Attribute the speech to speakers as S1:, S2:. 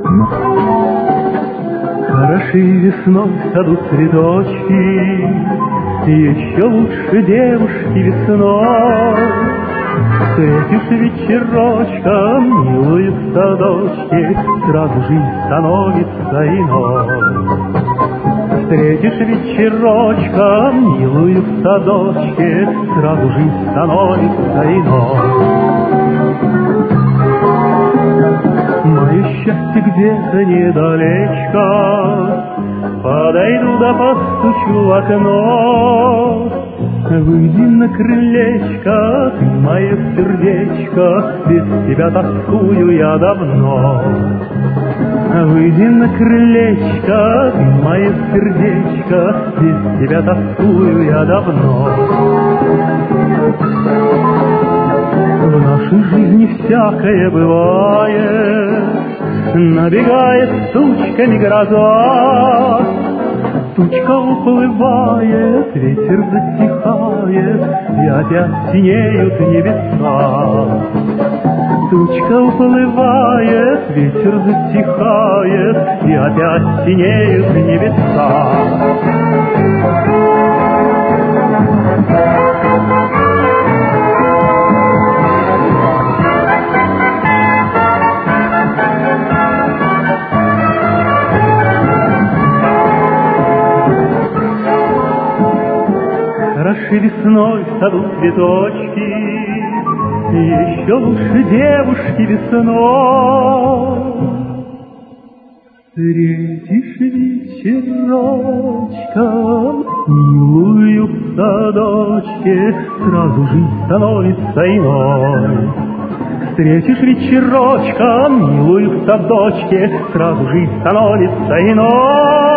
S1: Хороши весной в саду цветочки, еще лучше девушки весной. Встретишь вечерочком милую в садочке, сразу жизнь становится иной. Встретишь вечерочком милую в садочке, сразу жизнь становится иной. Мое счастье где-то недалечко, подойду да постучу в окно. Выйди на крылечко, ты мое сердечко, без тебя тоскую я давно. Выйди на крылечко, ты мое сердечко, без тебя тоскую я давно. В нашей жизни всякое бывает, набегает тучками гроза. Тучка уплывает, ветер затихает, и опять синеют небеса. Тучка уплывает, ветер затихает, и опять синеют небеса. Хороши весной в саду цветочки, еще лучше девушки весной. Встретишь вечерочком милую в садочке, сразу жизнь становится иной. Встретишь вечерочком милую в садочке, сразу жизнь становится иной.